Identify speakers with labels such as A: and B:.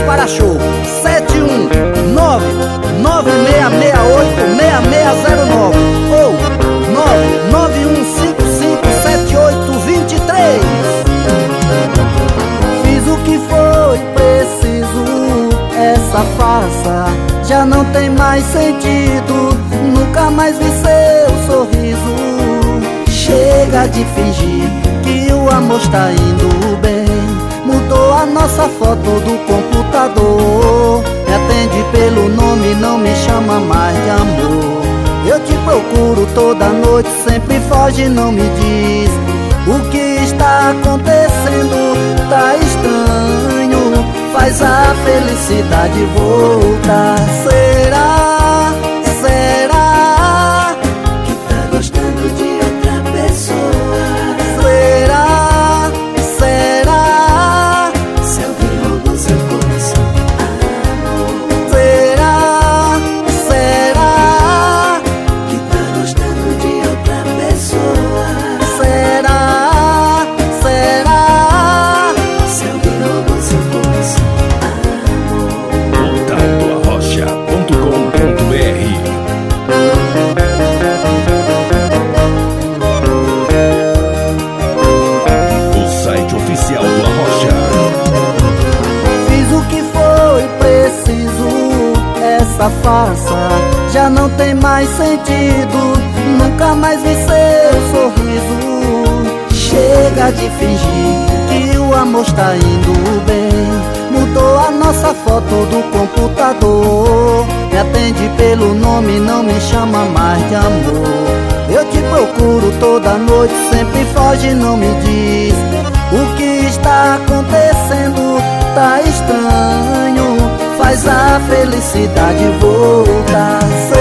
A: para-show 71996686609 ou 991557823. Fiz o que foi preciso, essa farsa já não tem mais sentido. Nunca mais vi seu sorriso. Chega de fingir que o amor está indo bem. Mudou a nossa foto do computador. Me atende pelo nome, não me chama mais de amor. Eu te procuro toda noite, sempre foge, não me diz o que está acontecendo. Tá estranho, faz a felicidade voltar. Será, será que tá gostando de outra pessoa? Será, será se alguém roubou seu coração? Será, será que tá gostando de outra pessoa? Será, será se alguém roubou seu coração?
B: Contato@arrocha.com.br. O site oficial do Arrocha.
A: Fiz o que foi preciso, essa farsa já não tem mais sentido. Nunca mais vi seu sorriso. Chega de fingir que o amor está indo bem. Mudou a nossa foto do computador. Me atende pelo nome, não me chama mais de amor. Eu te procuro toda noite, sempre foge, não me diz o que está acontecendo. Tá estranho, faz a felicidade voltar.